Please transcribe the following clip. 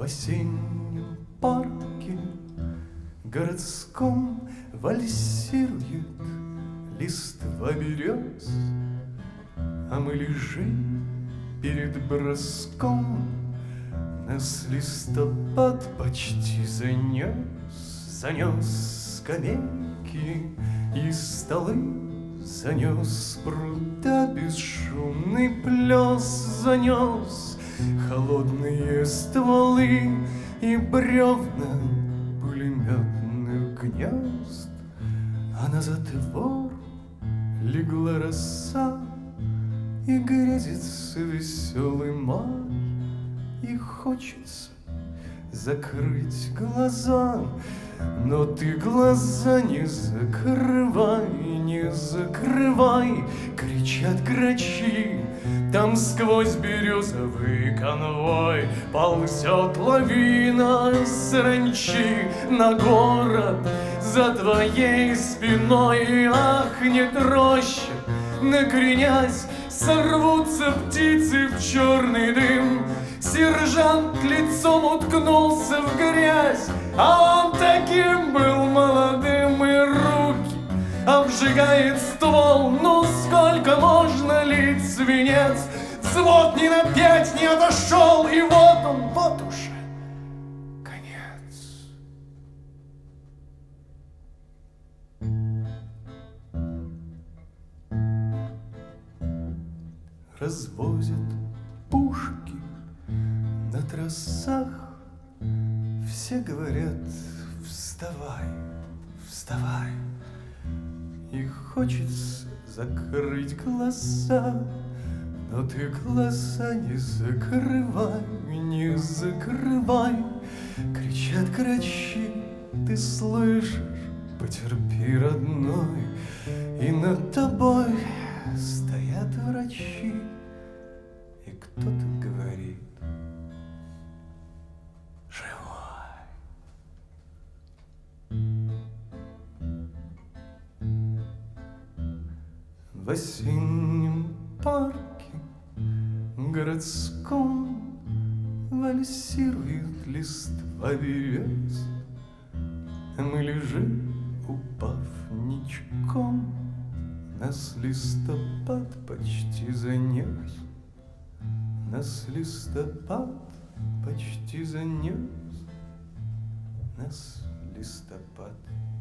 осеннем парке городском вальсирует листва берез, а мы лежим перед броском. Нас листопад почти занес скамейки и столы, занес пруда бесшумный плес, занес холодные стволы и бревна пулеметных гнезд, а на затвор легла роса, и грезится веселый май, и хочется закрыть глаза, но ты глаза не закрывай, не закрывай, кричат грачи. Там сквозь березовый конвой ползет лавина саранчи на город за твоей спиной. Ахнет роща, накренясь, сорвутся птицы в черный дым. Сержант лицом уткнулся в грязь, а он таким был молодым, и руки обжигает ствол. Ну сколько можно лить свинец? Взвод ни на 5 не отошел, и вот он, вот уже конец. Развозят пушки на трассах, все говорят: вставай, вставай. И хочется закрыть глаза, но ты глаза не закрывай, не закрывай. Кричат грачи, ты слышишь? Потерпи, родной. И над тобой стоят врачи, и кто-то говорит: живой. В осеннем парке городском вальсирует листва берез, а мы лежим, упав ничком. Нас листопад почти занес, нас листопад почти занес, нас листопад